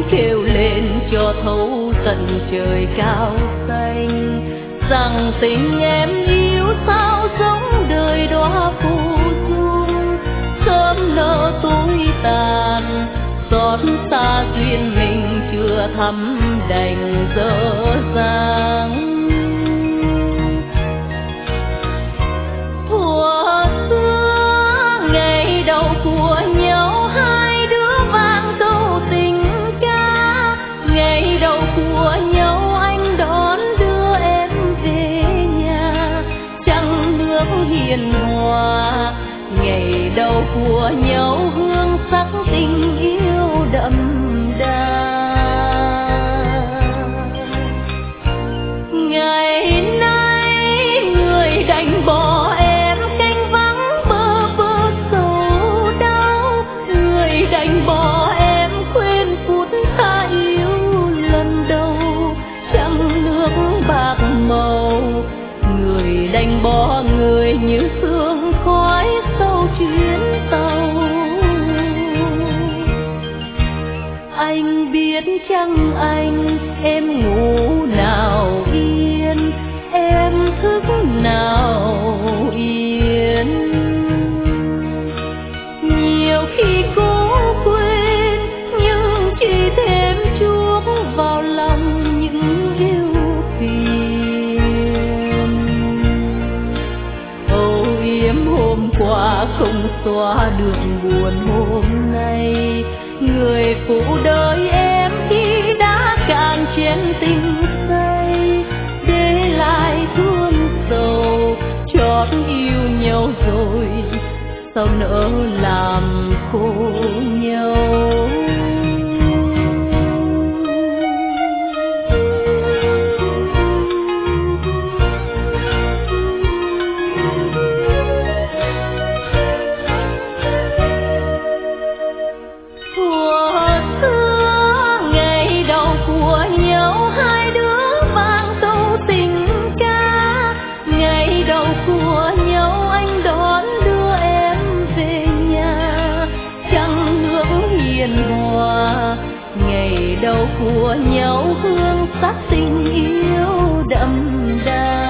kêu lên cho thấu tận trời cao xanh, rằng tình em yêu sao giống đời đóa phù dung, sớm nở tối tàn, xót xa duyên mình chưa thắm đành dở dang. Thuở xưa ngày đầu của nhau hai đứa vang câu tình ca, ngày đầu của nhau anh đón đưa em về nhà trăng nước hiền hòa, ngày đầu của nhau hương sắc tình yêu đậm đà. Ngày nay người đành bỏ em canh vắng bơ vơ sầu đau, người đành bỏ em quên phút ta yêu lần đầu trăng nước bạc màu, người đành bỏ người như sương khói sau chuyến tàu. Anh biết chăng anh em ngủ nào yên, em thức nào yên, nhiều khi cố quên nhưng chỉ thêm chuốc vào lòng những ưu phiền. Âu yếm hôm qua không xóa được buồn hôm nay, người phụ đời em khi đã cạn chén tình say, để lại thương sầu chót yêu nhau rồi sao nỡ làm khổ nhau. Ngày đầu của nhau hương sắc tình yêu đậm đà.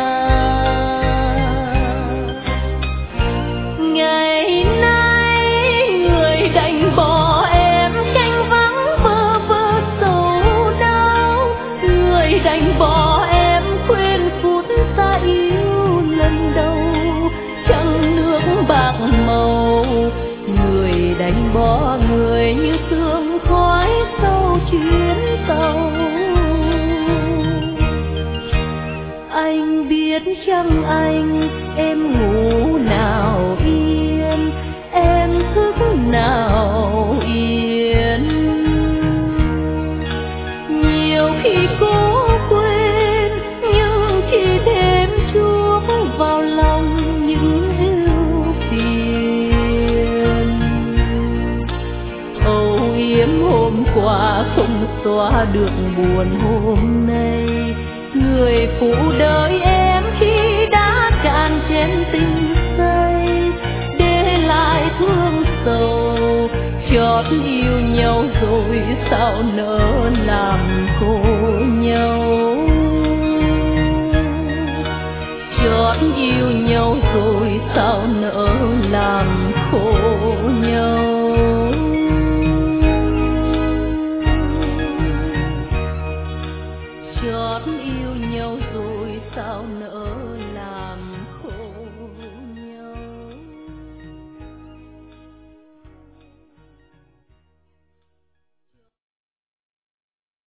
Ngày nay người đành bỏ em canh vắng bơ vơ sầu đau, người đành bỏ em quên phút ta yêu lần đầu trăng nước bạc màu, người đành bỏ người như sương khói sau chuyến tàu. Anh biết chăng anh em ngủ nào yên, em thức nào yên, nhiều khi cố quên nhưng chỉ thêm chuốc vào lòng những ưu phiền. Âu yếm hôm qua không xóa được buồn hôm nay, người phụ đời em khi đã cạn chén tình say, để lại thương sầu chót yêu nhau rồi sao nỡ làm khổ nhau. Chót yêu nhau rồi sao nỡ làm khổ nhau. Chót yêu nhau rồi sao nỡ làm